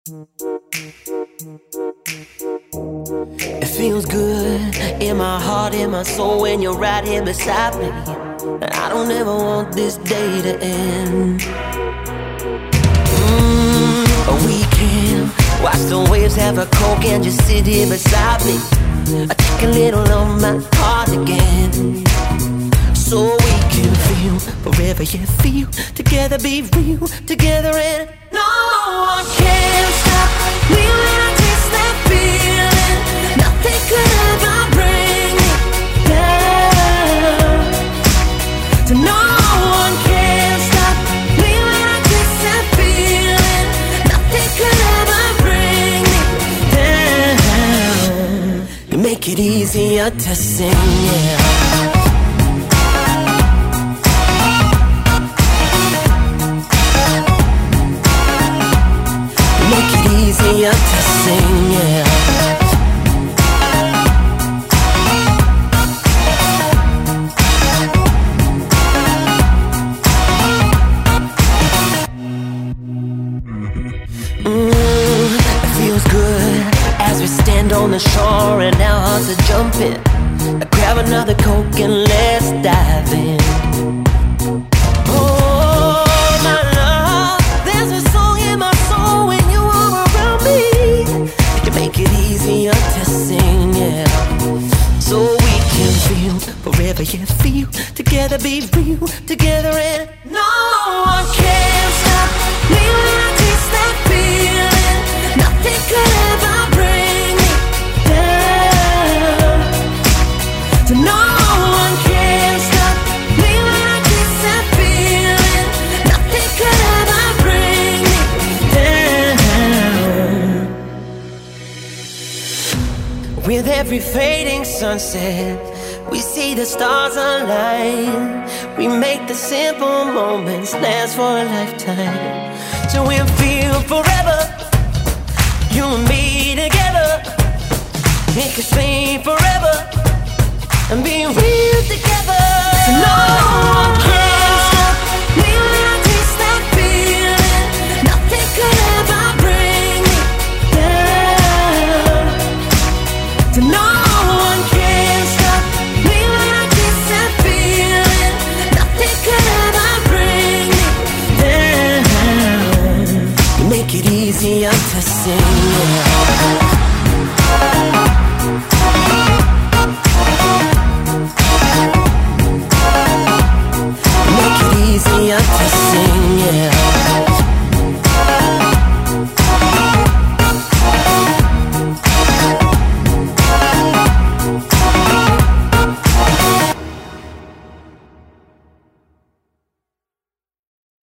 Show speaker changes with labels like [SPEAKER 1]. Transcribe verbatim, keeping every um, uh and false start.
[SPEAKER 1] It feels good in my heart, in my soul when you're right here beside me. And I don't ever want this day to end. Mm, we can watch the waves, have a coke and just sit here beside me. I take a little of my heart again, so we can feel forever, yeah, feel together, be real together, and no one can stop me when I taste that feeling. Nothing could ever bring me down. So no one can stop me when I taste that feeling. Nothing could ever bring me down. You make it easier to sing, yeah. Easier to sing, yeah. Mm, it feels good as we stand on the shore and our hearts are jumping. Grab another Coke and let's dive in. To sing, yeah. So we can feel forever, yeah, feel together, be real together, and no one can stop me when I taste that feeling. Nothing could ever bring me down. So no one can stop me when I taste that feeling. Nothing could ever bring me down. With every fading sunset, we see the stars align. We make the simple moments last for a lifetime. So we'll feel forever, you and me together. It could stay forever and be real together. So no one can stop me when I taste that feeling. Nothing could ever bring me down. So no one can stop me when I taste that feeling. Nothing could ever bring me down. You make it easier to sing, yeah.